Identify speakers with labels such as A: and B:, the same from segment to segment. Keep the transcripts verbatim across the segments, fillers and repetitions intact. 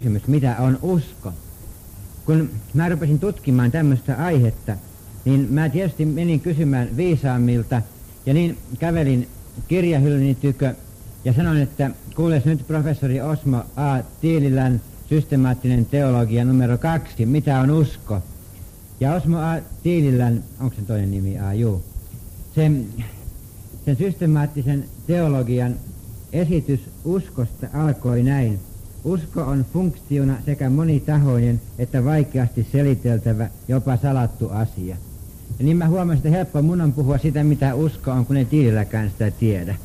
A: kysymys, mitä on usko. Kun mä rupesin tutkimaan tämmöistä aihetta, niin mä tietysti menin kysymään viisaammilta ja niin kävelin kirjahyllyni tykö ja sanoin, että kuules nyt professori Osmo A. Tiililän systemaattinen teologia numero kaksi, mitä on usko. Ja Osmo A. Tiililän, onko se toinen nimi? A, juu. Sen, sen systemaattisen teologian esitys uskosta alkoi näin. Usko on funktiona sekä monitahoinen että vaikeasti seliteltävä, jopa salattu asia. Ja niin mä huomasin, että helppo mun on puhua sitä, mitä usko on, kun ei Tiililläkään sitä tiedä.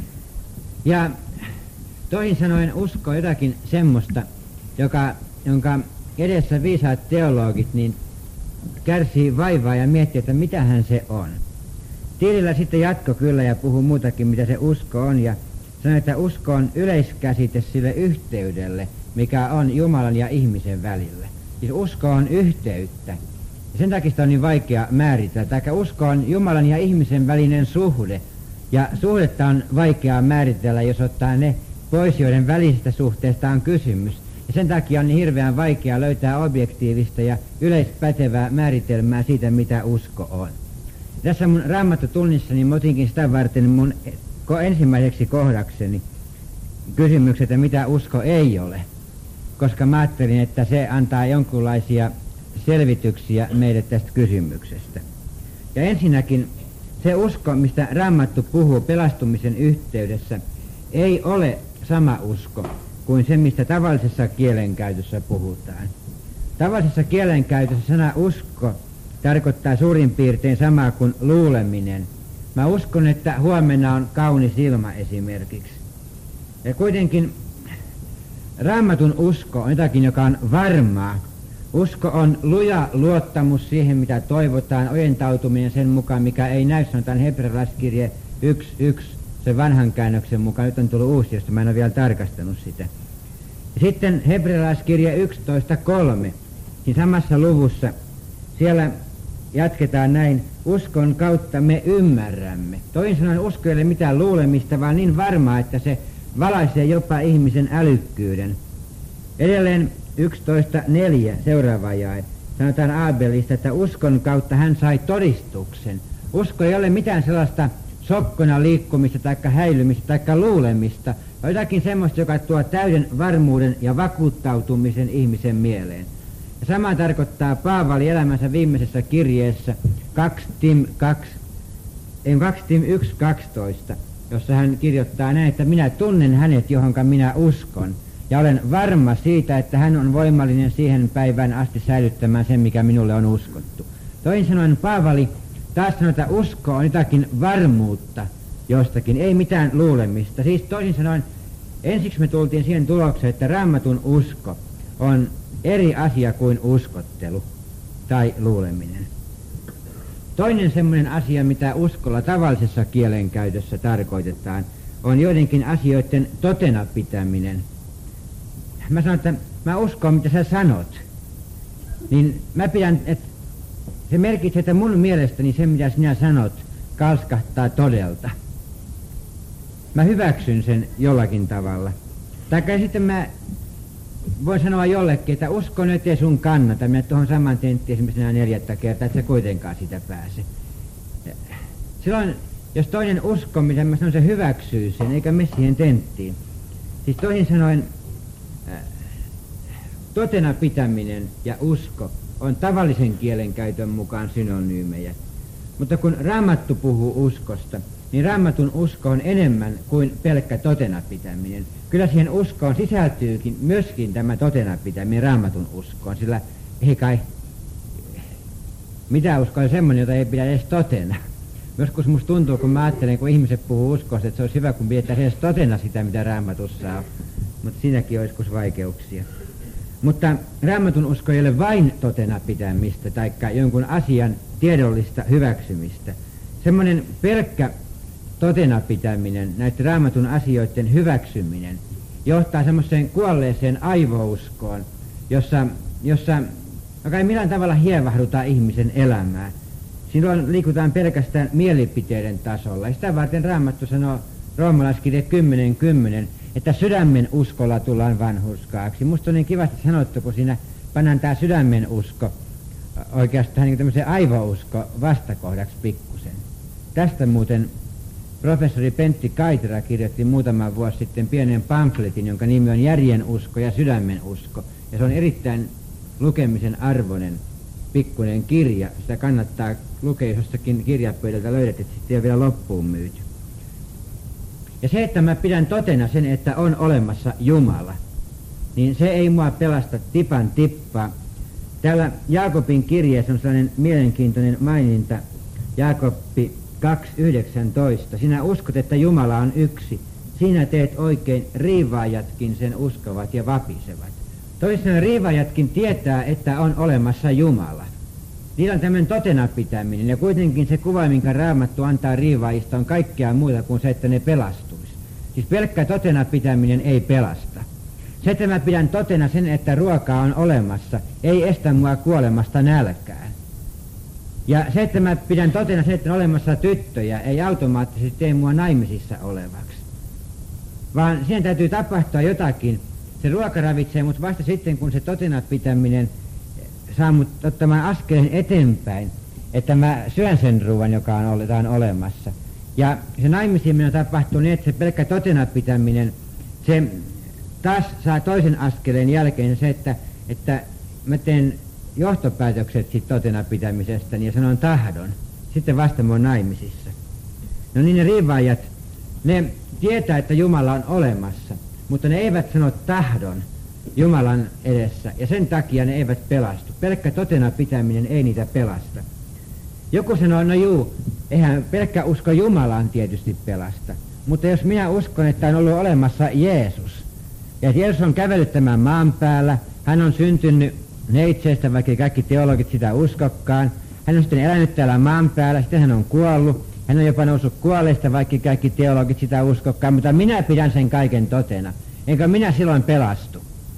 A: Ja toisin sanoen usko on jotakin semmoista, joka, jonka edessä viisaat teologit niin kärsii vaivaa ja miettii, että mitähän se on. Tiililä sitten jatko kyllä ja puhuu muutakin, mitä se usko on, ja sanoi, että usko on yleiskäsite sille yhteydelle, mikä on Jumalan ja ihmisen välillä. Siis usko on yhteyttä. Ja sen takia sitä on niin vaikea määritellä. Tai usko on Jumalan ja ihmisen välinen suhde. Ja suhdetta on vaikeaa määritellä, jos ottaa ne pois, joiden välisestä suhteesta on kysymys. Ja sen takia on niin hirveän vaikea löytää objektiivista ja yleispätevää määritelmää siitä, mitä usko on. Tässä mun raamattotunnissani mä otinkin sitä varten mun ensimmäiseksi kohdakseni kysymykset, että mitä usko ei ole. Koska mä ajattelin, että se antaa jonkinlaisia selvityksiä meille tästä kysymyksestä. Ja ensinnäkin se usko, mistä Raamattu puhuu pelastumisen yhteydessä, ei ole sama usko kuin se, mistä tavallisessa kielenkäytössä puhutaan. Tavallisessa kielenkäytössä sana usko tarkoittaa suurin piirtein samaa kuin luuleminen. Mä uskon, että huomenna on kaunis ilma esimerkiksi. Ja kuitenkin Raamatun usko on jotakin, joka on varmaa. Usko on luja luottamus siihen, mitä toivotaan, ojentautuminen sen mukaan, mikä ei näy, sanotaan hebrealaiskirje yksi yksi, sen vanhan käännöksen mukaan. Nyt on tullut uusi, josta mä en ole vielä tarkastanut sitä. Ja sitten hebrealaiskirje yksitoista kolme, siinä samassa luvussa, siellä jatketaan näin, uskon kautta me ymmärrämme. Toisin sanoen usko ei ole mitään luulemista, vaan niin varmaa, että se valaisee jopa ihmisen älykkyyden. Edelleen yksitoista neljä seuraava jae. Sanotaan Aabelista, että uskon kautta hän sai todistuksen. Usko ei ole mitään sellaista sokkona liikkumista tai häilymistä tai luulemista, vaan jotakin semmoista, joka tuo täyden varmuuden ja vakuuttautumisen ihmisen mieleen. Ja sama tarkoittaa Paavali elämänsä viimeisessä kirjeessä kaksi Tim yksi kaksitoista, jossa hän kirjoittaa näin, että minä tunnen hänet, johonka minä uskon. Ja olen varma siitä, että hän on voimallinen siihen päivään asti säilyttämään sen, mikä minulle on uskottu. Toisin sanoen Paavali taas sanoo, että usko on jotakin varmuutta jostakin, ei mitään luulemista. Siis toisin sanoen, ensiksi me tultiin siihen tulokseen, että Raamatun usko on eri asia kuin uskottelu tai luuleminen. Toinen semmoinen asia, mitä uskolla tavallisessa kielenkäytössä tarkoitetaan, on joidenkin asioiden totena pitäminen. Mä sanon, että mä uskon, mitä sä sanot. Niin mä pidän, että se merkitsee, että mun mielestäni se, mitä sinä sanot, kalskahtaa todelta. Mä hyväksyn sen jollakin tavalla. Taikka sitten mä voin sanoa jollekin, että uskon, ettei sun kannata. Minä tuohon saman tenttiin esimerkiksi nämä neljättä kertaa, että se kuitenkaan sitä pääse. Silloin, jos toinen usko, mitä mä sanon, se hyväksyy sen, eikä me siihen tenttiin. Siis toisin sanoen, totena pitäminen ja usko on tavallisen kielenkäytön mukaan synonyymejä. Mutta kun Raamattu puhuu uskosta, niin Raamatun usko on enemmän kuin pelkkä totena pitäminen. Kyllä siihen uskoon sisältyykin myöskin tämä totena pitäminen Raamatun uskoon, sillä ei kai mitä usko on semmoinen, jota ei pidä edes totena. Joskus musta tuntuu, kun mä ajattelen, kun ihmiset puhuu uskosta, että se olisi hyvä, kun pidettäisiin edes totena sitä, mitä Raamatussa on. Mutta siinäkin on joskus vaikeuksia. Mutta Raamatun usko ei ole vain totena pitämistä tai jonkun asian tiedollista hyväksymistä. Semmoinen pelkkä totena pitäminen, näiden Raamatun asioiden hyväksyminen, johtaa semmoiseen kuolleeseen aivouskoon, jossa, jossa joka ei millään tavalla hievahduta ihmisen elämää. Silloin liikutaan pelkästään mielipiteiden tasolla. Ja sitä varten Raamattu sanoo roomalaiskirje kymmenen kymmenen, että sydämen uskolla tullaan vanhurskaaksi. Musta on niin kivasti sanottu, kun siinä pannaan tämä sydämen usko oikeastaan niin tämmöisen aivousko vastakohdaksi pikkusen. Tästä muuten professori Pentti Kaitera kirjoitti muutama vuosi sitten pienen pamfletin, jonka nimi on Järjen usko ja sydämen usko. Ja se on erittäin lukemisen arvoinen pikkuinen kirja. Sitä kannattaa lukea, jos jostakin kirjapöydältä löydät, että sitten ei ole vielä loppuun myyty. Ja se, että mä pidän totena sen, että on olemassa Jumala, niin se ei mua pelasta tipan tippaa. Täällä Jaakobin kirjeessä on sellainen mielenkiintoinen maininta, Jaakobbi kaksi yhdeksäntoista. Sinä uskot, että Jumala on yksi. Sinä teet oikein, riivaajatkin sen uskovat ja vapisevat. Toisaalta riivaajatkin tietää, että on olemassa Jumala. Niillä on tämmöinen totena pitäminen, ja kuitenkin se kuva, minkä Raamattu antaa riivaajista, on kaikkea muuta kuin se, että ne pelastuisi. Siis pelkkä totena pitäminen ei pelasta. Se, että mä pidän totena sen, että ruokaa on olemassa, ei estä mua kuolemasta nälkään. Ja se, että mä pidän totena sen, että on olemassa tyttöjä, ei automaattisesti tee mua naimisissa olevaksi. Vaan siihen täytyy tapahtua jotakin. Se ruoka ravitsee mut vasta sitten, kun se totena pitäminen saa mut ottamaan askeleen eteenpäin, että mä syön sen ruoan, joka on, on olemassa. Ja se naimisiin tapahtuu niin, että se pelkkä totena pitäminen, se taas saa toisen askeleen jälkeen se, että, että mä teen johtopäätökset siitä totena pitämisestä ja sanon tahdon. Sitten vasta mä oon naimisissa. No niin, ne riivaajat, ne tietää, että Jumala on olemassa, mutta ne eivät sano tahdon Jumalan edessä, ja sen takia ne eivät pelastu. Pelkkä totena pitäminen ei niitä pelasta. Joku sanoo, no juu, eihän pelkkä usko Jumalaan tietysti pelasta, mutta jos minä uskon, että on ollut olemassa Jeesus, ja Jeesus on kävellyt tämän maan päällä, hän on syntynyt neitseestä, vaikka kaikki teologit sitä uskokkaan, hän on sitten elänyt täällä maan päällä, sitten hän on kuollut, hän on jopa noussut kuolleista, vaikka kaikki teologit sitä uskokkaan, mutta minä pidän sen kaiken totena, enkä minä silloin pelastu.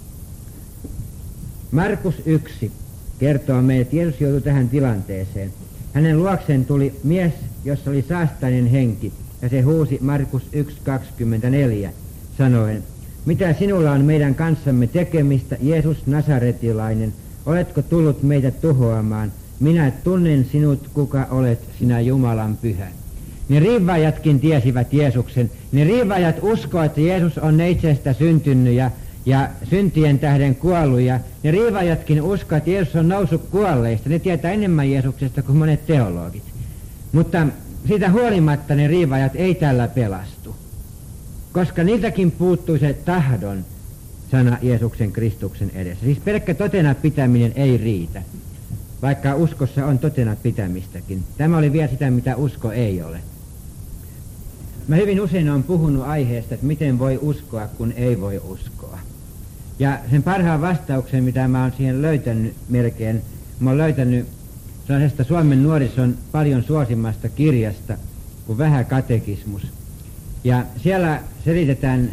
A: Markus yksi kertoo meille, että Jeesus joutui tähän tilanteeseen. Hänen luokseen tuli mies, jossa oli saastainen henki, ja se huusi Markus yksi kaksikymmentäneljä sanoen, mitä sinulla on meidän kanssamme tekemistä, Jeesus Nasaretilainen, oletko tullut meitä tuhoamaan? Minä tunnen sinut, kuka olet, sinä Jumalan pyhä. Ne riivaajatkin tiesivät Jeesuksen. Ne riivaajat uskoivat, että Jeesus on neitseestä syntynyt ja, ja syntien tähden kuollut. Ja ne riivaajatkin uskoivat, että Jeesus on noussut kuolleista. Ne tietää enemmän Jeesuksesta kuin monet teologit. Mutta siitä huolimatta ne riivaajat ei tällä pelastu. Koska niiltäkin puuttui se tahdon sana Jeesuksen Kristuksen edessä. Siis pelkkä totena pitäminen ei riitä, vaikka uskossa on totena pitämistäkin. Tämä oli vielä sitä, mitä usko ei ole. Mä hyvin usein olen puhunut aiheesta, että miten voi uskoa, kun ei voi uskoa. Ja sen parhaan vastauksen, mitä mä oon siihen löytänyt melkein, mä oon löytänyt sellaisesta Suomen nuorison paljon suosimasta kirjasta kuin Vähä katekismus. Ja siellä selitetään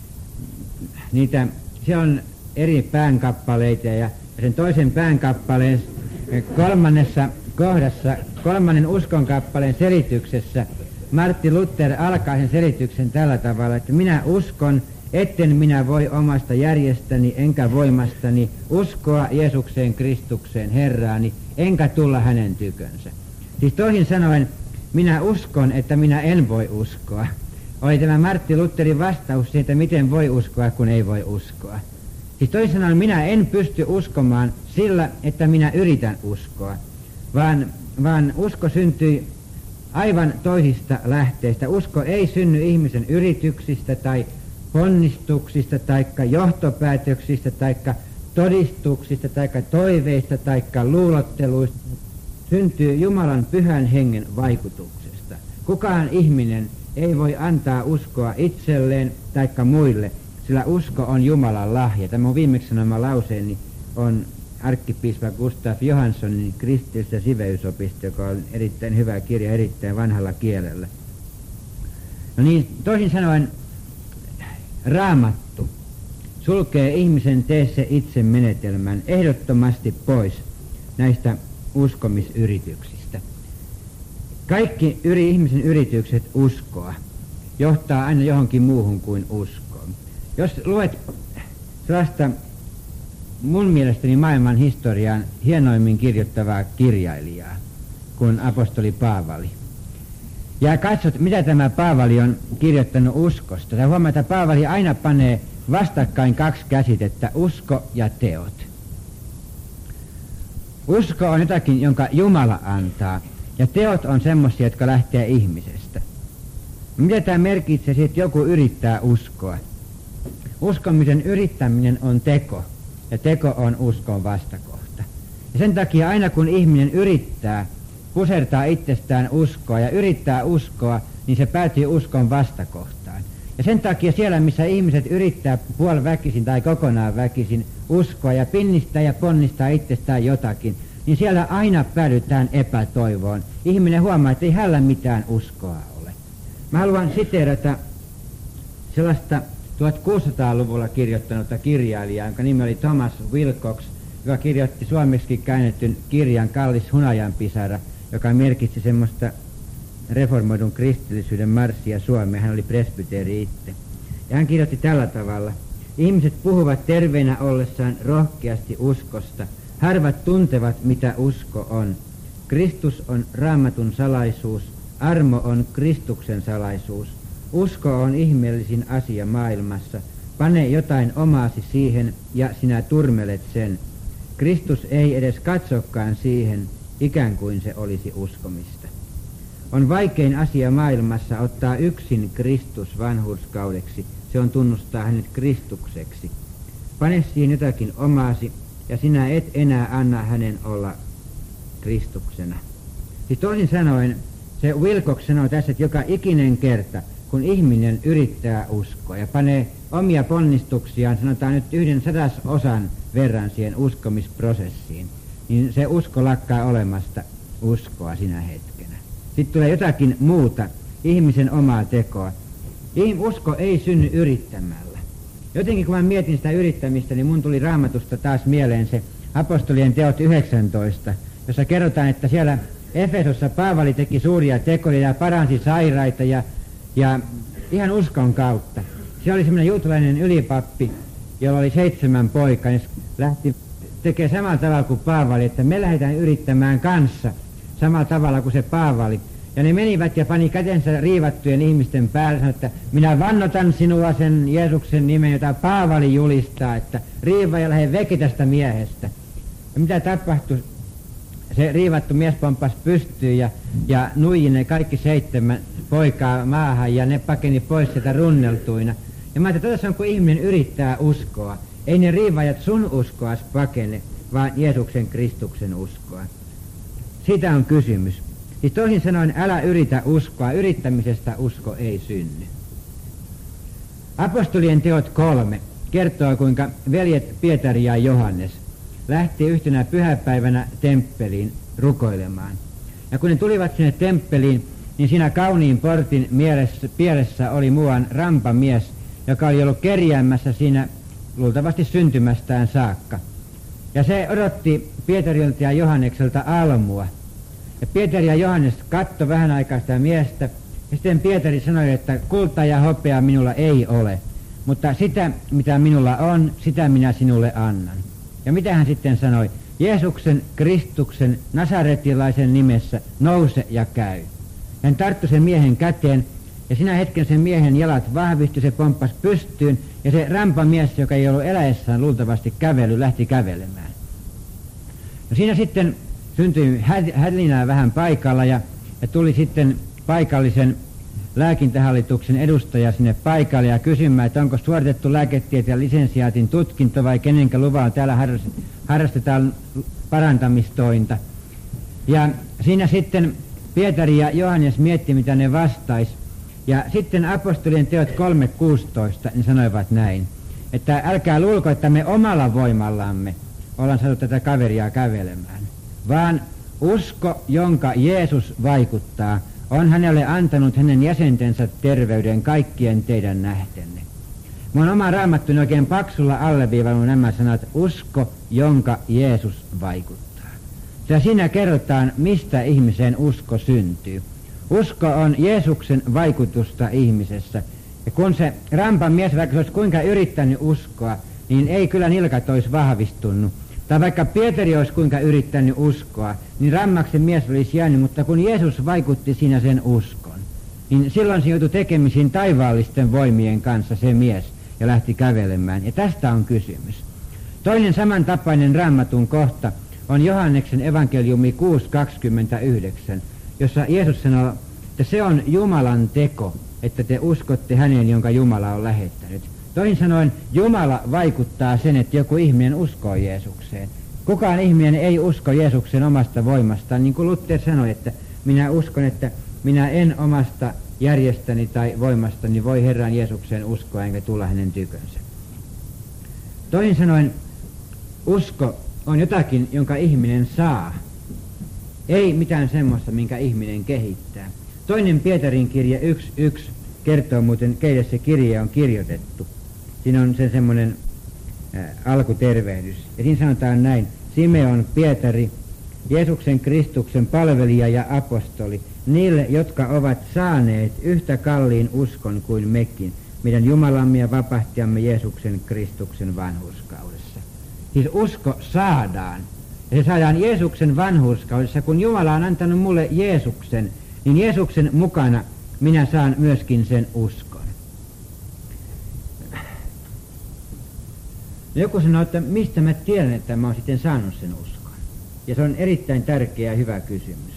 A: niitä, siellä on eri päänkappaleita ja sen toisen päänkappaleen kolmannessa kohdassa, kolmannen uskonkappaleen selityksessä Martti Luther alkaa sen selityksen tällä tavalla, että minä uskon, etten minä voi omasta järjestäni enkä voimastani uskoa Jeesukseen Kristukseen Herraani, enkä tulla hänen tykönsä. Siis toisin sanoen, minä uskon, että minä en voi uskoa. Oli tämä Martti Lutherin vastaus siihen, että miten voi uskoa, kun ei voi uskoa. Siis toisin sanoen, minä en pysty uskomaan sillä, että minä yritän uskoa, vaan, vaan usko syntyi aivan toisista lähteistä. Usko ei synny ihmisen yrityksistä tai ponnistuksista tai johtopäätöksistä tai todistuksista tai toiveista tai luulotteluista. Syntyy Jumalan pyhän hengen vaikutuksesta. Kukaan ihminen ei voi antaa uskoa itselleen tai muille, sillä usko on Jumalan lahja. Tämä on viimeksi sanoma lauseeni on arkkipiispa Gustav Johanssonin kristillisestä siveysopista, joka on erittäin hyvä kirja, erittäin vanhalla kielellä. No niin, toisin sanoen Raamattu sulkee ihmisen tee se itse menetelmän ehdottomasti pois näistä uskomisyrityksistä. Kaikki yri, ihmisen yritykset uskoa johtaa aina johonkin muuhun kuin uskoon. Jos luet sellaista mun mielestäni maailman historian hienoimmin kirjoittavaa kirjailijaa kuin apostoli Paavali, ja katsot, mitä tämä Paavali on kirjoittanut uskosta, ja huomaa, että Paavali aina panee vastakkain kaksi käsitettä, usko ja teot. Usko on jotakin, jonka Jumala antaa, ja teot on semmoisia, jotka lähtee ihmisestä. Mitä tämä merkitsee, että joku yrittää uskoa? Uskomisen yrittäminen on teko, ja teko on uskon vastakohta. Ja sen takia aina kun ihminen yrittää pusertaa itsestään uskoa ja yrittää uskoa, niin se päätyy uskon vastakohtaan. Ja sen takia siellä, missä ihmiset yrittää puoliväkisin tai kokonaan väkisin uskoa ja pinnistää ja ponnistaa itsestään jotakin, niin siellä aina päädytään epätoivoon. Ihminen huomaa, että ei hänellä mitään uskoa ole. Mä haluan siteerata sellaista tuhatkuusisataaluvulla kirjoittanutta kirjailijaa, jonka nimi oli Thomas Wilcox, joka kirjoitti suomeksi käännetyn kirjan Kallis hunajanpisara, joka merkitsi semmoista reformoidun kristillisyyden marssia Suomeen. Hän oli presbyteeri itse. Ja hän kirjoitti tällä tavalla: ihmiset puhuvat terveinä ollessaan rohkeasti uskosta. Harvat tuntevat, mitä usko on. Kristus on Raamatun salaisuus. Armo on Kristuksen salaisuus. Usko on ihmeellisin asia maailmassa. Pane jotain omaasi siihen ja sinä turmelet sen. Kristus ei edes katsokaan siihen, ikään kuin se olisi uskomista. On vaikein asia maailmassa ottaa yksin Kristus vanhurskaudeksi. Se on tunnustaa hänet Kristukseksi. Pane siihen jotakin omaasi, ja sinä et enää anna hänen olla Kristuksena. Siis toisin sanoen, se Wilcox sanoo tässä, että joka ikinen kerta, kun ihminen yrittää uskoa ja panee omia ponnistuksiaan, sanotaan nyt yhden sadasosan verran siihen uskomisprosessiin, niin se usko lakkaa olemasta uskoa sinä hetkenä. Sitten tulee jotakin muuta, ihmisen omaa tekoa. Usko ei synny yrittämällä. Jotenkin kun mä mietin sitä yrittämistä, niin mun tuli Raamatusta taas mieleen se apostolien teot yhdeksäntoista, jossa kerrotaan, että siellä Efesossa Paavali teki suuria tekoja ja paransi sairaita ja, ja ihan uskon kautta. Se oli semmoinen juutalainen ylipappi, jolla oli seitsemän poikaa, ja lähti tekemään samalla tavalla kuin Paavali, että me lähdetään yrittämään kanssa samalla tavalla kuin se Paavali. Ja ne menivät ja pani kätensä riivattujen ihmisten päälle, sanoi, että minä vannotan sinua sen Jeesuksen nimen, jota Paavali julistaa, että riiva ja lähde veki tästä miehestä. Ja mitä tapahtui? Se riivattu mies pomppasi pystyyn ja, ja nuiji ne kaikki seitsemän poikaa maahan, ja ne pakeni pois sieltä runneltuina. Ja mä ajattelin, että tässä on, kun ihminen yrittää uskoa. Ei ne riivajat sun uskoas pakene, vaan Jeesuksen Kristuksen uskoa. Siitä on kysymys. Siis toisin sanoen, älä yritä uskoa, yrittämisestä usko ei synny. Apostolien teot kolme kertoo, kuinka veljet Pietari ja Johannes lähti yhtenä pyhäpäivänä temppeliin rukoilemaan. Ja kun ne tulivat sinne temppeliin, niin siinä kauniin portin mielessä, pielessä oli muuan rampamies, joka oli ollut kerjäämässä siinä luultavasti syntymästään saakka. Ja se odotti Pietarilta ja Johannekselta almua. Ja Pietari ja Johannes katsoi vähän aikaa sitä miestä, ja sitten Pietari sanoi, että kultaa ja hopeaa minulla ei ole, mutta sitä, mitä minulla on, sitä minä sinulle annan. Ja mitä hän sitten sanoi? Jeesuksen, Kristuksen, nasaretilaisen nimessä nouse ja käy. Hän tarttui sen miehen käteen, ja sinä hetken sen miehen jalat vahvistui, se pomppasi pystyyn, ja se rampamies, joka ei ollut eläessään luultavasti kävely, lähti kävelemään. No siinä sitten syntyi hälinää vähän paikalla, ja, ja tuli sitten paikallisen lääkintähallituksen edustaja sinne paikalle ja kysymään, että onko suoritettu lääketieteen lisensiaatin tutkinto vai kenenkä luvalla täällä harrastetaan parantamistointa. Ja siinä sitten Pietari ja Johannes mietti, mitä ne vastais. Ja sitten apostolien teot kolme kuusitoista niin sanoivat näin, että älkää luulko, että me omalla voimallamme ollaan saatu tätä kaveria kävelemään, vaan usko, jonka Jeesus vaikuttaa, on hänelle antanut hänen jäsentensä terveyden kaikkien teidän nähtenne. Mä oon oma raamattuni oikein paksulla alleviivannut nämä sanat, usko, jonka Jeesus vaikuttaa. Ja siinä kerrotaan, mistä ihmisen usko syntyy. Usko on Jeesuksen vaikutusta ihmisessä. Ja kun se rampan mies, vaikka se olisi kuinka yrittänyt uskoa, niin ei kyllä nilkat olisi vahvistunut. Tai vaikka Pietari olisi kuinka yrittänyt uskoa, niin rammaksen mies olisi jäänyt, mutta kun Jeesus vaikutti siinä sen uskon, niin silloin se joutui tekemisiin taivaallisten voimien kanssa se mies ja lähti kävelemään. Ja tästä on kysymys. Toinen samantapainen Raamatun kohta on Johanneksen evankeliumi kuusi kaksikymmentäyhdeksän, jossa Jeesus sanoo, että se on Jumalan teko, että te uskotte häneen, jonka Jumala on lähettänyt. Toisin sanoen, Jumala vaikuttaa sen, että joku ihminen uskoo Jeesukseen. Kukaan ihminen ei usko Jeesuksen omasta voimastaan, niin kuin Luther sanoi, että minä uskon, että minä en omasta järjestäni tai voimastani voi Herran Jeesukseen uskoa, enkä tulla hänen tykönsä. Toisin sanoen, usko on jotakin, jonka ihminen saa. Ei mitään semmoista, minkä ihminen kehittää. Toinen Pietarin kirje yksi yksi kertoo muuten, keille se kirje on kirjoitettu. Siinä on sen semmoinen äh, alkutervehdys. Ja siinä sanotaan näin: Simeon Pietari, Jeesuksen Kristuksen palvelija ja apostoli, niille, jotka ovat saaneet yhtä kalliin uskon kuin mekin, meidän Jumalamme ja vapahtajamme Jeesuksen Kristuksen vanhurskaudessa. Siis usko saadaan. Ja se saadaan Jeesuksen vanhurskaudessa. Kun Jumala on antanut mulle Jeesuksen, niin Jeesuksen mukana minä saan myöskin sen uskon. Joku sanoo, että mistä mä tiedän, että mä oon sitten saanut sen uskon. Ja se on erittäin tärkeä ja hyvä kysymys.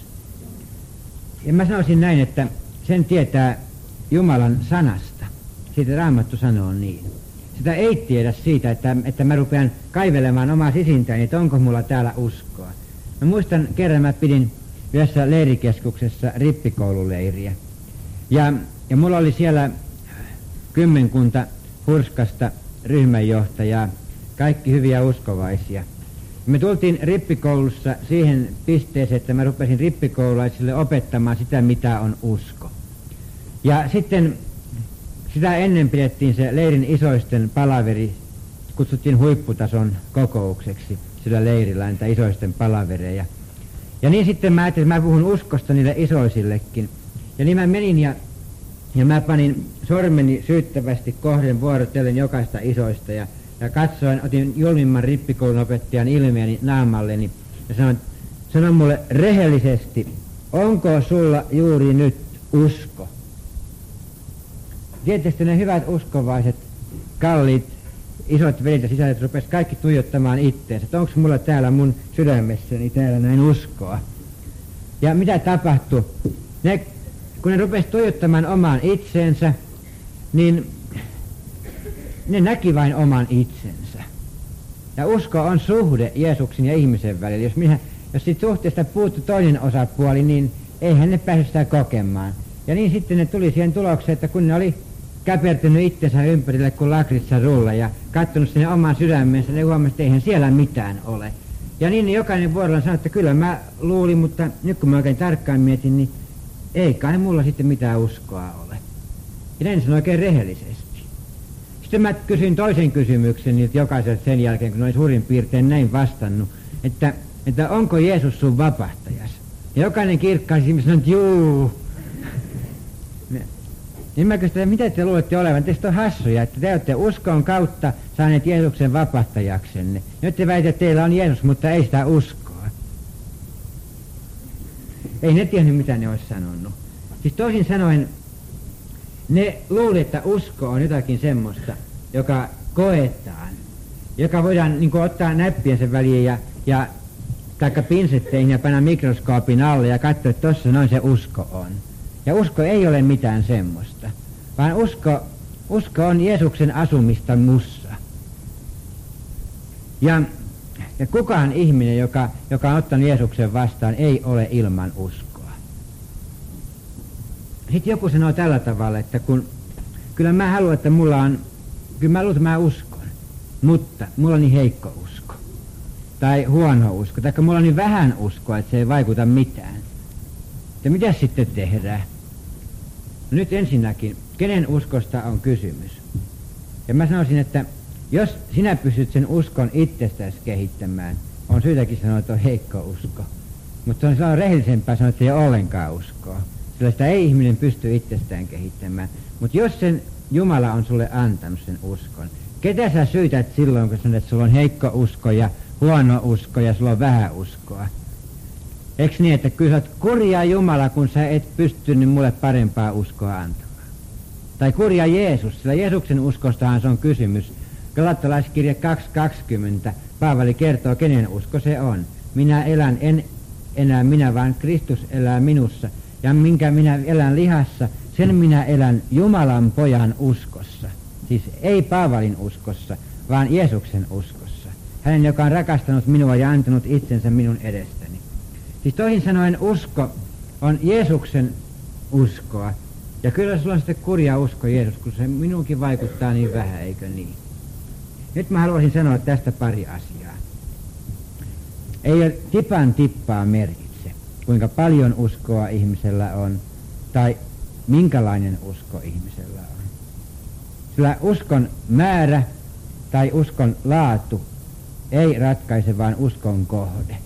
A: Ja mä sanoisin näin, että sen tietää Jumalan sanasta. Siitä Raamattu sanoo niin. Sitä ei tiedä siitä, että, että mä rupean kaivelemaan omaa sisintäni, että onko mulla täällä uskoa. Mä muistan, kerran mä pidin yhdessä leirikeskuksessa rippikoululeiriä. Ja, ja mulla oli siellä kymmenkunta hurskasta ryhmänjohtajaa, kaikki hyviä uskovaisia. Me tultiin rippikoulussa siihen pisteeseen, että mä rupesin rippikoululaisille opettamaan sitä, mitä on usko. Ja sitten sitä ennen pidettiin se leirin isoisten palaveri, kutsuttiin huipputason kokoukseksi sillä leirillä, niitä isoisten palavereja. Ja niin sitten mä ajattelin, että mä puhun uskosta niille isoisillekin. Ja niin mä menin ja, ja mä panin sormeni syyttävästi kohden vuorotellen jokaista isoista ja, ja katsoin, otin julmimman rippikoulun opettajan ilmeeni naamalleni ja sanoin, sanoin mulle rehellisesti, onko sulla juuri nyt usko? Tietysti ne hyvät uskovaiset, kalliit, isot velit ja sisäiset rupes kaikki tuijottamaan itteensä, että onko mulla täällä mun sydämessäni täällä näin uskoa. Ja mitä tapahtui? Ne, kun ne rupes tuijottamaan omaan itseensä, niin ne näki vain oman itsensä. Ja usko on suhde Jeesuksen ja ihmisen välillä. Jos, minä, jos siitä suhteesta puuttu toinen osapuoli, niin eihän ne pääse sitä kokemaan. Ja niin sitten ne tuli siihen tulokseen, että kun ne oli käpertynyt itsensä ympärille kuin lakritsa rulla ja katsonut sinne oman sydämensä, ne huomasi, että eihän siellä mitään ole. Ja niin jokainen vuorolla sanoi, että kyllä mä luulin, mutta nyt kun mä oikein tarkkaan mietin, niin ei kai mulla sitten mitään uskoa ole. Ja näin sanoi oikein rehellisesti. Sitten mä kysyin toisen kysymyksen niiltä jokaiselta sen jälkeen, kun ne oli suurin piirtein näin vastannut, että, että onko Jeesus sun vapahtajas? Ja jokainen kirkkaisi ja sanoi, että juu. Niin mä kysyin, mitä te luulette olevan? Teistä on hassuja, että te olette uskon kautta saaneet Jeesuksen vapahtajaksenne. Nyt te väitätte, että teillä on Jeesus, mutta ei sitä uskoa. Ei ne tiennyt, mitä ne olisi sanonut. Siis toisin sanoen, ne luuli, että usko on jotakin semmoista, joka koetaan, joka voidaan niin kuin, ottaa näppiensä väliin ja, ja taikka pinsetteihin ja panna mikroskoopin alle ja katsoa, että tossa noin se usko on. Ja usko ei ole mitään semmoista, vaan usko, usko on Jeesuksen asumista mussa. Ja, ja kukaan ihminen, joka, joka on ottanut Jeesuksen vastaan, ei ole ilman uskoa. Sitten joku sanoo tällä tavalla, että kun, kyllä mä haluan, että mulla on, kyllä mä luulen, että mä uskon, mutta mulla on niin heikko usko. Tai huono usko, tai mulla on niin vähän uskoa, että se ei vaikuta mitään. Ja mitä sitten tehdään? No nyt ensinnäkin, kenen uskosta on kysymys? Ja mä sanoisin, että jos sinä pystyt sen uskon itsestäsi kehittämään, on syytäkin sanoa, että on heikko usko. Mutta se on rehellisempää sanoa, että ei ole ollenkaan uskoa. Sillä sitä ei ihminen pysty itsestään kehittämään. Mutta jos sen Jumala on sulle antanut sen uskon? Ketä sä syytät silloin, kun sanot, että sulla on heikko usko ja huono usko ja sulla on vähän uskoa? Eiks niin, että kyllä sä oot kurja Jumala, kun sä et pystynyt mulle parempaa uskoa antamaan? Tai kurja Jeesus, sillä Jeesuksen uskostahan se on kysymys. Galattalaiskirja kaksi kaksikymmentä. Paavali kertoo, kenen usko se on. Minä elän, en enää minä, vaan Kristus elää minussa. Ja minkä minä elän lihassa, sen minä elän Jumalan pojan uskossa. Siis ei Paavalin uskossa, vaan Jeesuksen uskossa. Hänen, joka on rakastanut minua ja antanut itsensä minun edestäni. Siis toisin sanoen usko on Jeesuksen uskoa. Ja kyllä sulla on sitten kurja usko Jeesus, kun se minunkin vaikuttaa niin vähän, eikö niin? Nyt mä haluaisin sanoa tästä pari asiaa. Ei ole tipan tippaa merkitse, kuinka paljon uskoa ihmisellä on, tai minkälainen usko ihmisellä on. Sillä uskon määrä tai uskon laatu ei ratkaise, vaan uskon kohde.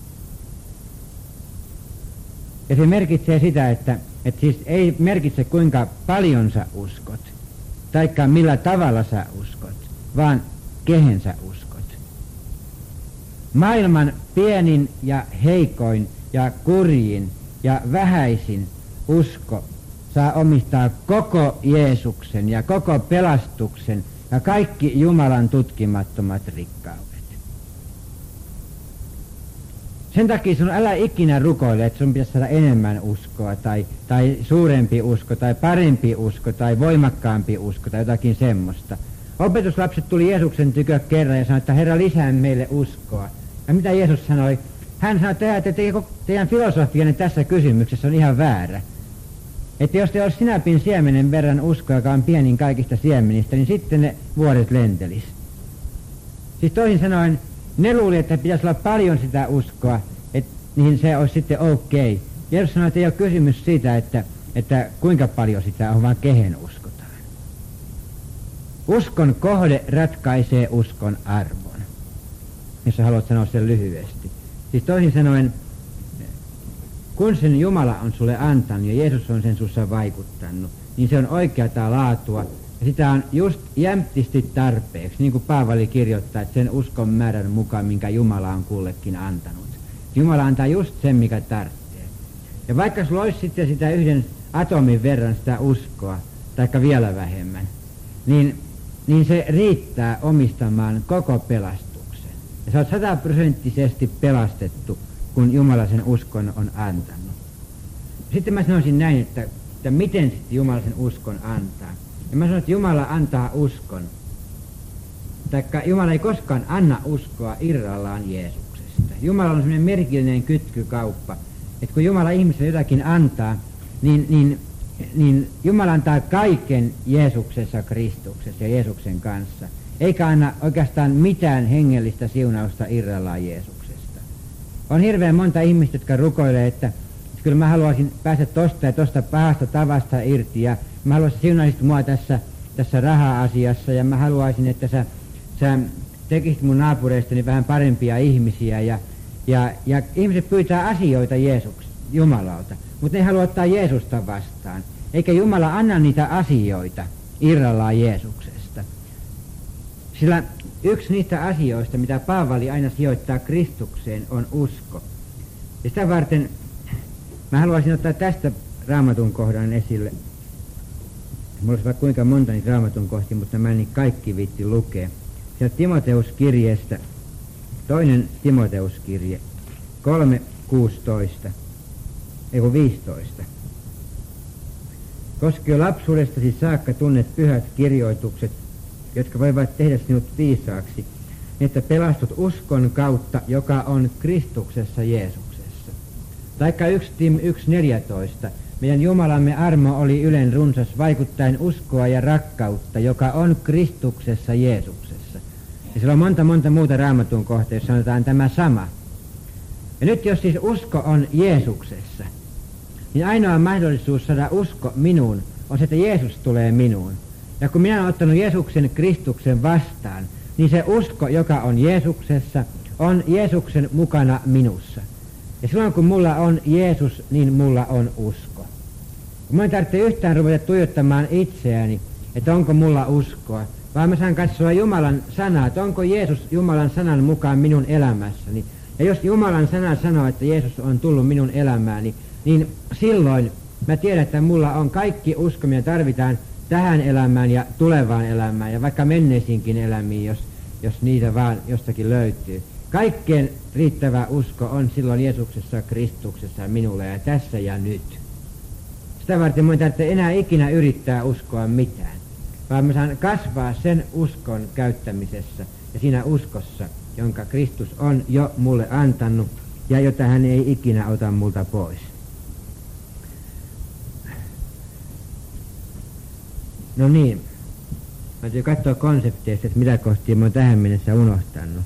A: Ja se merkitsee sitä, että, että siis ei merkitse kuinka paljon sä uskot, taikka millä tavalla sä uskot, vaan kehen sä uskot. Maailman pienin ja heikoin ja kurjin ja vähäisin usko saa omistaa koko Jeesuksen ja koko pelastuksen ja kaikki Jumalan tutkimattomat rikkaudet. Sen takia sun älä ikinä rukoile, että sun pitäisi saada enemmän uskoa tai, tai suurempi usko tai parempi usko tai voimakkaampi usko tai jotakin semmoista. Opetuslapset tuli Jeesuksen tykö kerran ja sanoi, että Herra, lisää meille uskoa. Ja mitä Jeesus sanoi? Hän sanoi, että te, teidän filosofianne tässä kysymyksessä on ihan väärä. Että jos te olisi sinapin siemenen verran uskoa, joka on pienin kaikista siemenistä, niin sitten ne vuoret lentelis. Siis toisin sanoen, ne luuli, että pitäisi olla paljon sitä uskoa, että niin se olisi sitten okei. Okay. Jeesus sanoi, että ei ole kysymys siitä, että, että kuinka paljon sitä on, vaan kehen uskotaan. Uskon kohde ratkaisee uskon arvon, jos sä haluat sanoa sen lyhyesti. Siis toisin sanoen, kun sen Jumala on sulle antanut ja Jeesus on sen sussa vaikuttanut, niin se on oikeata laatua. Ja sitä on just jämptisti tarpeeksi, niin kuin Paavali kirjoittaa, että sen uskon määrän mukaan, minkä Jumala on kullekin antanut. Jumala antaa just sen, mikä tarvitsee. Ja vaikka sulla olisi sitten sitä yhden atomin verran sitä uskoa, taikka vielä vähemmän, niin, niin se riittää omistamaan koko pelastuksen. Ja sä oot sataprosenttisesti pelastettu, kun Jumala sen uskon on antanut. Sitten mä sanoisin näin, että, että miten sitten Jumala sen uskon antaa. Ja mä sanon, että Jumala antaa uskon. Taikka Jumala ei koskaan anna uskoa irrallaan Jeesuksesta. Jumala on semmoinen merkillinen kytkykauppa, että kun Jumala ihmiselle jotakin antaa, niin, niin, niin Jumala antaa kaiken Jeesuksessa, Kristuksessa ja Jeesuksen kanssa. Eikä anna oikeastaan mitään hengellistä siunausta irrallaan Jeesuksesta. On hirveän monta ihmistä, jotka rukoilee, että, että kyllä mä haluaisin päästä tosta ja tosta pahasta tavasta irti ja mä haluaisin siunaisit mua tässä, tässä raha-asiassa ja mä haluaisin, että sä, sä tekisit mun naapureistani vähän parempia ihmisiä ja, ja, ja ihmiset pyytää asioita Jeesuks, Jumalalta, mutta ne ei halua ottaa Jeesusta vastaan. Eikä Jumala anna niitä asioita irrallaan Jeesuksesta. Sillä yksi niistä asioista, mitä Paavali aina sijoittaa Kristukseen, on usko. Ja sitä varten mä haluaisin ottaa tästä raamatun kohdan esille. Mulla olisi vaikka kuinka monta niitä raamatun kohtia, mutta mä en niin kaikki viitti lukea. Sieltä Timoteuskirjeestä, toinen Timoteuskirje, kolme kuusitoista, ei kun viisitoista. Koska jo lapsuudestasi saakka tunnet pyhät kirjoitukset, jotka voivat tehdä sinut viisaaksi, että pelastut uskon kautta, joka on Kristuksessa Jeesuksessa. Taikka yksi Tim yksi neljätoista. Meidän Jumalamme armo oli ylen runsas vaikuttaen uskoa ja rakkautta, joka on Kristuksessa Jeesuksessa. Ja siellä on monta monta muuta raamatun kohtaa, jossa sanotaan tämä sama. Ja nyt jos siis usko on Jeesuksessa, niin ainoa mahdollisuus saada usko minuun on se, että Jeesus tulee minuun. Ja kun minä olen ottanut Jeesuksen Kristuksen vastaan, niin se usko, joka on Jeesuksessa, on Jeesuksen mukana minussa. Ja silloin kun mulla on Jeesus, niin mulla on usko. Minun ei tarvitse yhtään ruveta tuijottamaan itseäni että onko mulla uskoa, vaan mä saan katsoa Jumalan sanaa, että onko Jeesus Jumalan sanan mukaan minun elämässäni. Ja jos Jumalan sana sanoo, että Jeesus on tullut minun elämääni, niin silloin mä tiedän, että mulla on kaikki usko, mitä tarvitaan tähän elämään ja tulevaan elämään ja vaikka menneisiinkin elämiin, jos, jos niitä vaan jostakin löytyy. Kaikkeen riittävä usko on silloin Jeesuksessa, Kristuksessa minulle ja tässä ja nyt. Sitä varten minun ei tarvitse enää ikinä yrittää uskoa mitään, vaan mä saan kasvaa sen uskon käyttämisessä ja siinä uskossa, jonka Kristus on jo mulle antanut ja jota hän ei ikinä ota multa pois. No niin, mä täytyy katsoa konsepteista, että mitä kohtia mä oon tähän mennessä unohtanut.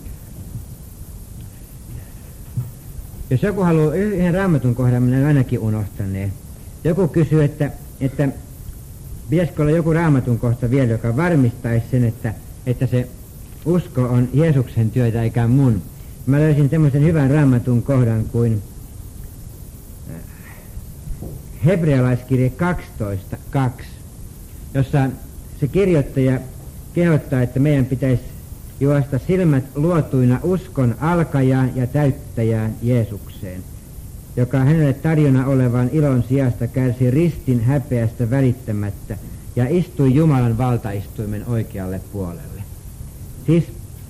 A: Jos joku haluaa yhden raamatun kohdan, minä ainakin unohtaneen. Joku kysyy, että, että pitäisikö olla joku raamatun kohta vielä, joka varmistaisi sen, että, että se usko on Jeesuksen työtä eikä mun. Mä löysin semmoisen hyvän raamatun kohdan kuin Hebrealaiskirje kaksitoista kaksi, jossa se kirjoittaja kehottaa, että meidän pitäisi juosta silmät luotuina uskon alkajaan ja täyttäjään Jeesukseen, joka hänelle tarjona olevan ilon sijasta kärsi ristin häpeästä välittämättä ja istui Jumalan valtaistuimen oikealle puolelle. Siis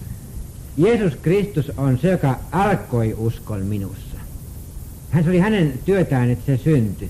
A: Jeesus Kristus on se, joka alkoi uskon minussa. Hän se oli hänen työtään, että se syntyi.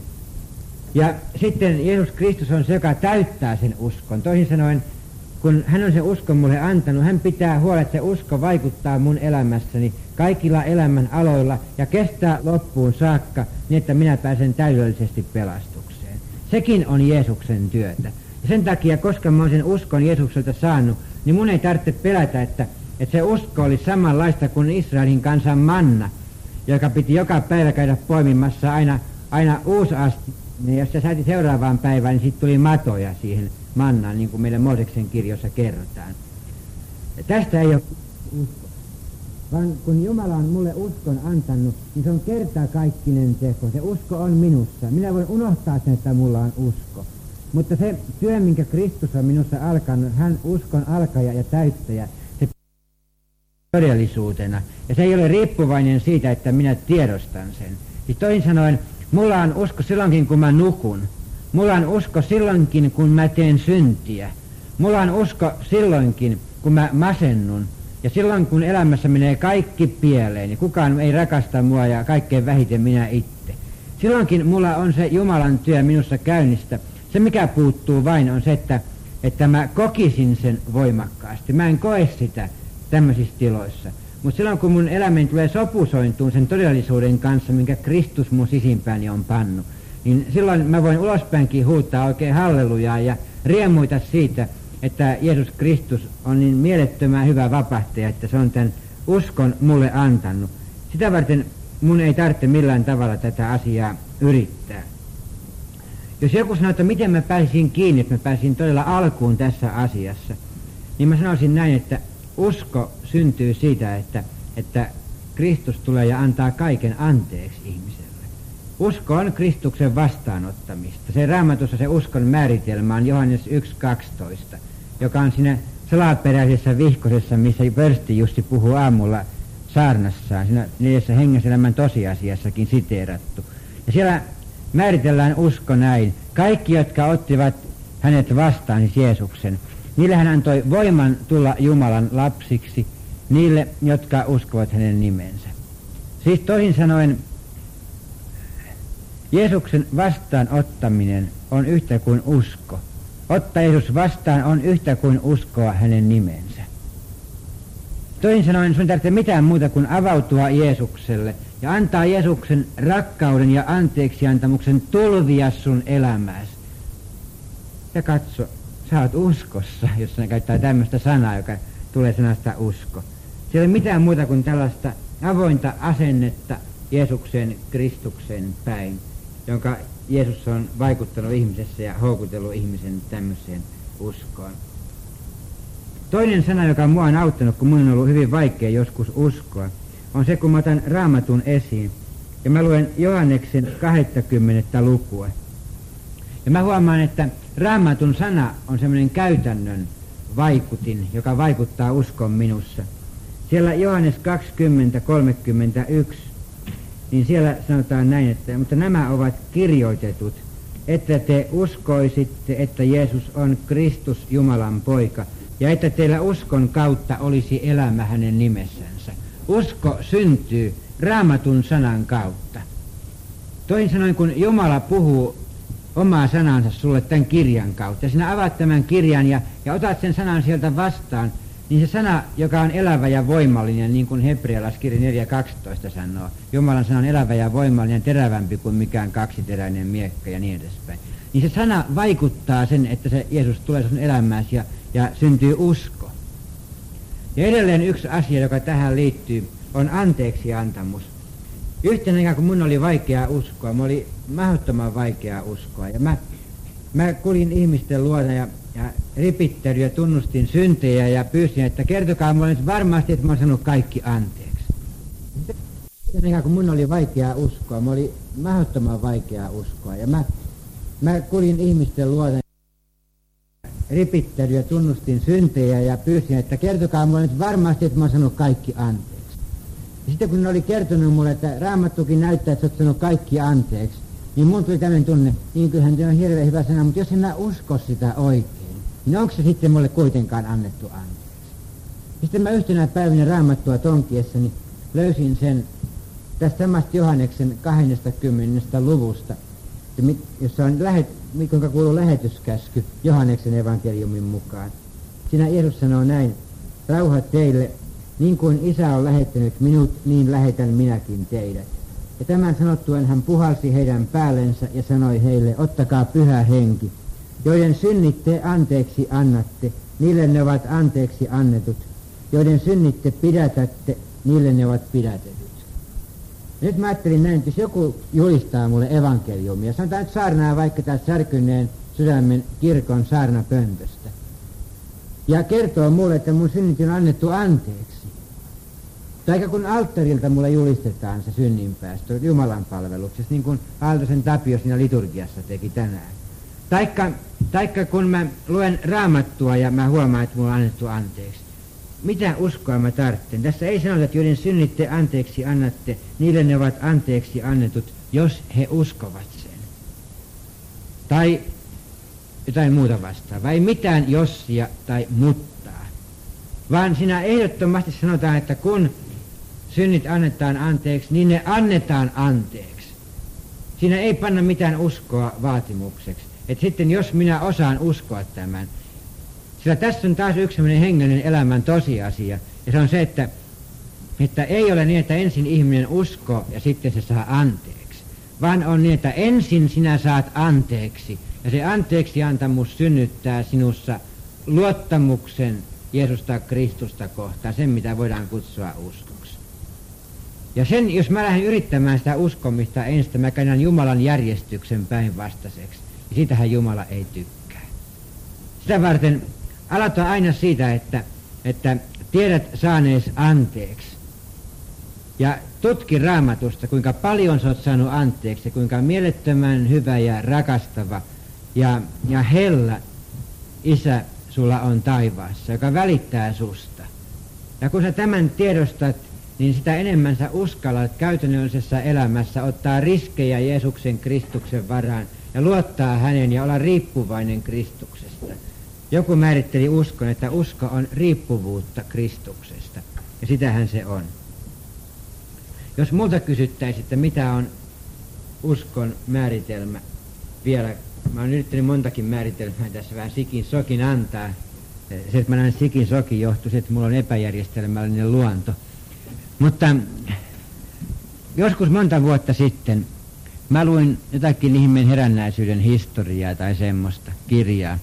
A: Ja sitten Jeesus Kristus on se, joka täyttää sen uskon. Toisin sanoen, kun hän on sen uskon mulle antanut, hän pitää huolta, että se usko vaikuttaa mun elämässäni kaikilla elämän aloilla ja kestää loppuun saakka niin, että minä pääsen täydellisesti pelastukseen. Sekin on Jeesuksen työtä. Ja sen takia, koska mä oon sen uskon Jeesukselta saanut, niin mun ei tarvitse pelätä, että, että se usko oli samanlaista kuin Israelin kansan manna, joka piti joka päivä käydä poimimassa aina, aina uusi asti. Ja jos se saatiin seuraavaan päivään, niin sitten tuli matoja siihen mannaan, niin kuin meille Mooseksen kirjossa kerrotaan. Ja tästä ei ole usko, vaan kun Jumala on mulle uskon antanut, niin se on kertakaikkinen teko. Se usko on minussa. Minä voin unohtaa sen, että mulla on usko. Mutta se työ, minkä Kristus on minussa alkanut, hän uskon alkaja ja täyttäjä, se todellisuutena. Ja se ei ole riippuvainen siitä, että minä tiedostan sen. Siis toisin sanoen, mulla on usko silloinkin, kun mä nukun. Mulla on usko silloinkin, kun mä teen syntiä. Mulla on usko silloinkin, kun mä masennun. Ja silloin, kun elämässä menee kaikki pieleen, niin kukaan ei rakasta mua ja kaikkein vähiten minä itse. Silloinkin mulla on se Jumalan työ minussa käynnistä. Se, mikä puuttuu vain, on se, että, että mä kokisin sen voimakkaasti. Mä en koe sitä tämmöisissä tiloissa. Mutta silloin, kun mun elämäni tulee sopusointuun sen todellisuuden kanssa, minkä Kristus mun sisimpääni on pannut, niin silloin mä voin ulospäinkin huutaa oikein hallelujaa ja riemuita siitä, että Jeesus Kristus on niin mielettömän hyvä vapahtaja, että se on tämän uskon mulle antanut. Sitä varten mun ei tarvitse millään tavalla tätä asiaa yrittää. Jos joku sanoo, että miten mä pääsin kiinni, että mä pääsin todella alkuun tässä asiassa, niin mä sanoisin näin, että usko syntyy siitä, että, että Kristus tulee ja antaa kaiken anteeksi ihmiselle. Usko on Kristuksen vastaanottamista. Se Raamatussa se uskon määritelmä on Johannes yksi kaksitoista, joka on siinä salaperäisessä vihkosessa, missä Pörsti Jussi puhuu aamulla saarnassaan, siinä neljässä hengeselämän tosiasiassakin siteerattu. Ja siellä määritellään usko näin. Kaikki, jotka ottivat hänet vastaan, siis Jeesuksen, niille hän antoi voiman tulla Jumalan lapsiksi, niille, jotka uskovat hänen nimensä. Siis toisin sanoen, Jeesuksen vastaanottaminen on yhtä kuin usko. Ottaa Jeesus vastaan on yhtä kuin uskoa hänen nimensä. Toisin sanoen, sun ei tarvitse mitään muuta kuin avautua Jeesukselle ja antaa Jeesuksen rakkauden ja anteeksiantamuksen tulvia sun elämääsi. Ja katso, sä oot uskossa, jos ne käyttää tämmöistä sanaa, joka tulee sanasta usko. Siellä ei ole mitään muuta kuin tällaista avointa asennetta Jeesuksen Kristuksen päin, jonka Jeesus on vaikuttanut ihmisessä ja houkutellut ihmisen tämmöiseen uskoon. Toinen sana, joka mua on auttanut, kun mun on ollut hyvin vaikea joskus uskoa, on se, kun mä otan Raamatun esiin ja mä luen Johanneksen kaksikymmentä lukua. Ja mä huomaan, että Raamatun sana on semmoinen käytännön vaikutin, joka vaikuttaa uskon minussa. Siellä Johannes kaksikymmentä kolmekymmentäyksi, niin siellä sanotaan näin, että mutta nämä ovat kirjoitetut, että te uskoisitte, että Jeesus on Kristus Jumalan poika, ja että teillä uskon kautta olisi elämä hänen nimessänsä. Usko syntyy Raamatun sanan kautta. Toisin sanoen, kun Jumala puhuu omaa sanansa sulle tämän kirjan kautta, ja sinä avaat tämän kirjan ja, ja otat sen sanan sieltä vastaan, niin se sana, joka on elävä ja voimallinen, niin kuin hebrealaiskirja neljä kaksitoista sanoo, Jumalan sana on elävä ja voimallinen, terävämpi kuin mikään kaksiteräinen miekka ja niin edespäin. Niin se sana vaikuttaa sen, että se Jeesus tulee sun elämääsi ja, ja syntyy usko. Ja edelleen yksi asia, joka tähän liittyy, on anteeksiantamus. Yhtenä aikaan, kun mun oli vaikea uskoa, mulla oli mahdottoman vaikeaa uskoa. Ja mä, mä kulin ihmisten luona ja, ja ripittelin ja tunnustin syntejä ja pyysin, että kertokaa mulle nyt varmasti, että mä oon saanut kaikki anteeksi. Yhtenä aikaan, kun mun oli vaikeaa uskoa, mulla oli mahdottoman vaikeaa uskoa. Ja mä, mä kulin ihmisten luona ja ripittelin ja tunnustin syntejä ja pyysin, että kertokaa mulle nyt varmasti, että mä oon saanut kaikki anteeksi. Ja sitten kun ne oli kertonut mulle, että Raamattukin näyttää, että sä oot sanonut kaikki anteeksi, niin mun tuli tämmöinen tunne, niin kyllähän se on hirveän hyvä sana, mutta jos en mä usko sitä oikein, niin onko se sitten mulle kuitenkaan annettu anteeksi? Ja sitten mä yhtenä päivänä Raamattua tonkiessani löysin sen tästä samasta Johanneksen kahdestakymmenestä luvusta, jossa on lähet, kuinka kuuluu lähetyskäsky Johanneksen evankeliumin mukaan. Siinä Jeesus sanoo näin, rauha teille. Niin kuin Isä on lähettänyt minut, niin lähetän minäkin teidät. Ja tämän sanottuaan hän puhalsi heidän päällensä ja sanoi heille, ottakaa pyhä henki, joiden synnit te anteeksi annatte, niille ne ovat anteeksi annetut. Joiden synnit te pidätätte, niille ne ovat pidätetyt. Ja nyt mä ajattelin näin, että jos joku julistaa mulle evankeliumia, sanotaan nyt saarnaa vaikka täältä Särkynneen Sydämen kirkon saarnapöntöstä, ja kertoo mulle, että mun synnit on annettu anteeksi. Taikka kun alttarilta mulle julistetaan se synninpäästö Jumalan palveluksessa, niin kuin Aaltosen Tapio siinä liturgiassa teki tänään. Taikka, taikka kun mä luen Raamattua ja mä huomaan, että mulla on annettu anteeksi. Mitä uskoa mä tarvitsen? Tässä ei sanota, että joiden synnit te anteeksi annatte, niille ne ovat anteeksi annetut, jos he uskovat sen. Tai jotain muuta vastaan. Vai mitään jossia tai muttaa. Vaan siinä ehdottomasti sanotaan, että kun synnit annetaan anteeksi, niin ne annetaan anteeksi. Siinä ei panna mitään uskoa vaatimukseksi. Että sitten jos minä osaan uskoa tämän, sillä tässä on taas yksi sellainen hengellinen elämän tosiasia. Ja se on se, että, että ei ole niin, että ensin ihminen uskoo ja sitten se saa anteeksi. Vaan on niin, että ensin sinä saat anteeksi. Ja se anteeksiantamus synnyttää sinussa luottamuksen Jeesusta Kristusta kohtaan, sen mitä voidaan kutsua uskoksi. Ja sen, jos mä lähden yrittämään sitä uskomista ensin, mä käyn Jumalan järjestyksen päinvastaiseksi. Ja sitähän Jumala ei tykkää. Sitä varten aloita aina siitä, että, että tiedät saanees anteeksi. Ja tutki Raamatusta, kuinka paljon sä oot saanut anteeksi ja kuinka mielettömän hyvä ja rakastava ja, ja hellä Isä sulla on taivaassa, joka välittää susta. Ja kun sä tämän tiedostat, niin sitä enemmän sä uskallat käytännöllisessä elämässä ottaa riskejä Jeesuksen Kristuksen varaan ja luottaa hänen ja olla riippuvainen Kristuksesta. Joku määritteli uskon, että usko on riippuvuutta Kristuksesta, ja sitähän se on. Jos multa kysyttäisiin, että mitä on uskon määritelmä vielä, mä oon yrittänyt montakin määritelmää tässä vähän sikin sokin antaa. Se, että mä näen sikin sokin johtuu siitä, että mulla on epäjärjestelmällinen luonto. Mutta joskus monta vuotta sitten mä luin jotakin ihmeen herännäisyyden historiaa tai semmoista kirjaa.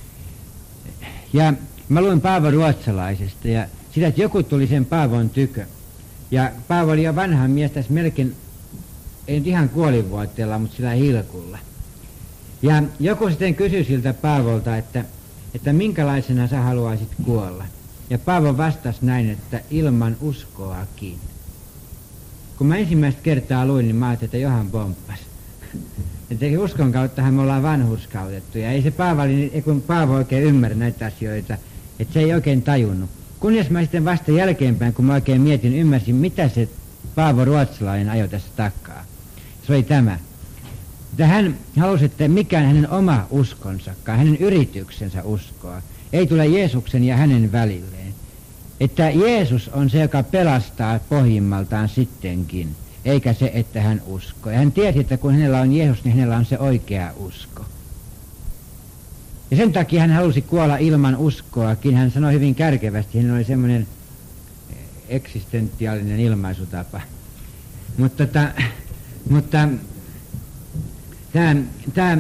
A: Ja mä luin Paavo Ruotsalaisesta ja sitä, että joku tuli sen Paavon tykö. Ja Paavo oli jo vanha mies tässä melkein, ei nyt ihan kuolivuoteella, mutta sillä hilkulla. Ja joku sitten kysyi siltä Paavolta, että, että minkälaisena sä haluaisit kuolla. Ja Paavo vastasi näin, että ilman uskoakin. Kun mä ensimmäistä kertaa luin, niin mä ajattelin, että johan pomppas. Että uskon kauttahan me ollaan vanhurskautettu. Ja ei se Paavali, ei kun Paavo oikein ymmärrä näitä asioita, että se ei oikein tajunnut. Kunnes mä sitten vasta jälkeenpäin, kun mä oikein mietin, ymmärsin, mitä se Paavo ruotsalainen ajoi tässä takaa. Se oli tämä. Että hän halusi, että mikään hänen oma uskonsakaan, hänen yrityksensä uskoa, ei tule Jeesuksen ja hänen välilleen. Että Jeesus on se, joka pelastaa pohjimmaltaan sittenkin, eikä se, että hän uskoo. Ja hän tiesi, että kun hänellä on Jeesus, niin hänellä on se oikea usko. Ja sen takia hän halusi kuolla ilman uskoakin. Hän sanoi hyvin kärkevästi, hän oli semmoinen eksistentiaalinen ilmaisutapa. Mutta, tota, mutta tämä, tämä,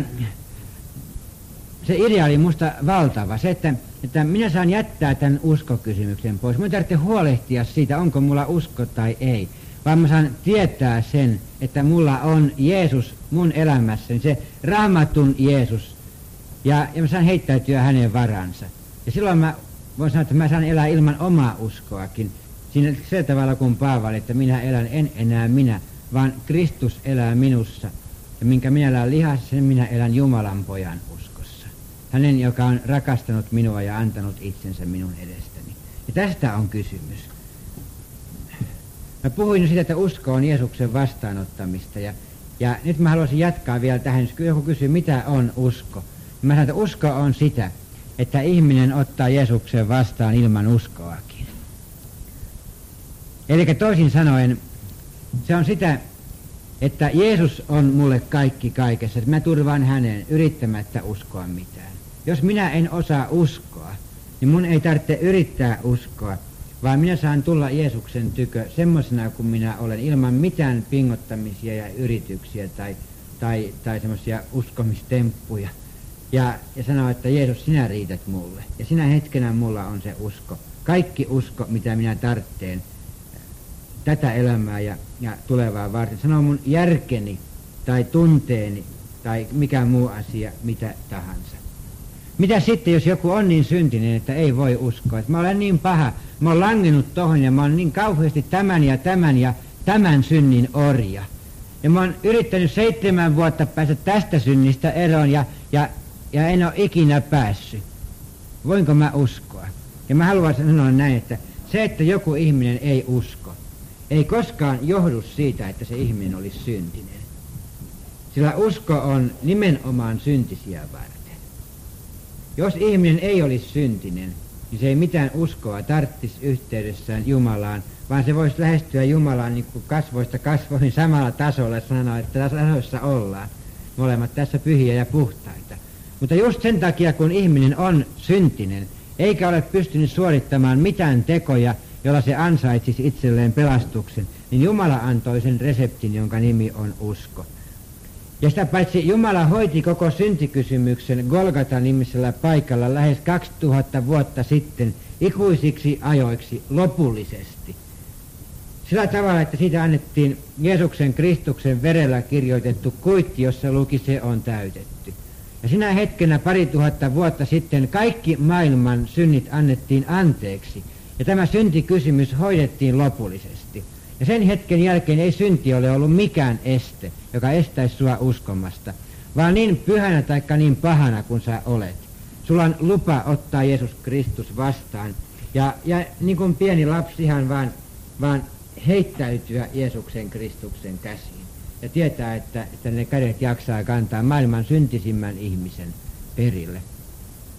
A: se idea oli musta valtava. Se, että, että minä saan jättää tämän uskokysymyksen pois. Minun tarvitsee huolehtia siitä, onko mulla usko tai ei. Vaan mä saan tietää sen, että mulla on Jeesus mun elämässäni, se Raamatun Jeesus. Ja, ja mä saan heittäytyä hänen varansa. Ja silloin mä voin sanoa, että mä saan elää ilman omaa uskoakin. Siinä sillä tavalla kuin Paavali, että minä elän en enää minä, vaan Kristus elää minussa. Ja minkä minä elän lihassa, sen minä elän Jumalan pojan uskossa. Hänen, joka on rakastanut minua ja antanut itsensä minun edestäni. Ja tästä on kysymys. Mä puhuin siitä, että usko on Jeesuksen vastaanottamista. Ja, ja nyt mä haluaisin jatkaa vielä tähän, jos joku kysyy, mitä on usko. Mä sanon, että usko on sitä, että ihminen ottaa Jeesuksen vastaan ilman uskoakin. Eli toisin sanoen, se on sitä, että Jeesus on mulle kaikki kaikessa, että mä turvaan hänen yrittämättä uskoa mitään. Jos minä en osaa uskoa, niin mun ei tarvitse yrittää uskoa, vaan minä saan tulla Jeesuksen tykö semmoisena kuin minä olen, ilman mitään pingottamisia ja yrityksiä tai, tai, tai semmoisia uskomistemppuja. Ja, ja sanoo, että Jeesus, sinä riität mulle. Ja sinä hetkenä mulla on se usko. Kaikki usko, mitä minä tarvitsen tätä elämää ja, ja tulevaa varten. Sanoo mun järkeni tai tunteeni tai mikä muu asia, mitä tahansa. Mitä sitten, jos joku on niin syntinen, että ei voi uskoa? Että mä olen niin paha, mä oon langennut tohon ja mä oon niin kauheasti tämän ja tämän ja tämän synnin orja. Ja mä oon yrittänyt seitsemän vuotta päästä tästä synnistä eroon ja, ja, ja en ole ikinä päässyt. Voinko mä uskoa? Ja mä haluan sanoa näin, että se, että joku ihminen ei usko, ei koskaan johdu siitä, että se ihminen olisi syntinen. Sillä usko on nimenomaan syntisiä varten. Jos ihminen ei olisi syntinen, niin se ei mitään uskoa tarvitsisi yhteydessään Jumalaan, vaan se voisi lähestyä Jumalaan niin kuin kasvoista kasvoihin samalla tasolla ja sanoa, että tässä tasossa ollaan. Molemmat tässä pyhiä ja puhtaita. Mutta just sen takia, kun ihminen on syntinen, eikä ole pystynyt suorittamaan mitään tekoja, jolla se ansaitsisi itselleen pelastuksen, niin Jumala antoi sen reseptin, jonka nimi on usko. Ja sitä paitsi Jumala hoiti koko syntikysymyksen Golgata-nimisellä paikalla lähes kaksituhatta vuotta sitten ikuisiksi ajoiksi lopullisesti. Sillä tavalla, että siitä annettiin Jeesuksen Kristuksen verellä kirjoitettu kuitti, jossa luki se on täytetty. Ja sinä hetkenä pari tuhatta vuotta sitten kaikki maailman synnit annettiin anteeksi. Ja tämä syntikysymys hoidettiin lopullisesti. Ja sen hetken jälkeen ei synti ole ollut mikään este, joka estäisi sua uskomasta, vaan niin pyhänä taikka niin pahana kuin sä olet. Sulla on lupa ottaa Jeesus Kristus vastaan ja, ja niin kuin pieni lapsi ihan vaan, vaan heittäytyä Jeesuksen Kristuksen käsiin. Ja tietää, että, että ne kädet jaksaa kantaa maailman syntisimmän ihmisen perille.